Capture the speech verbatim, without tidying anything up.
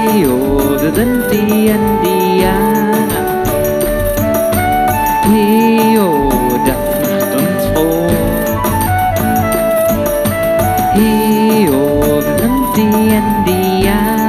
Hio, da di Indianer. Hio, das macht uns froh. Hio, wir sind die Indianer.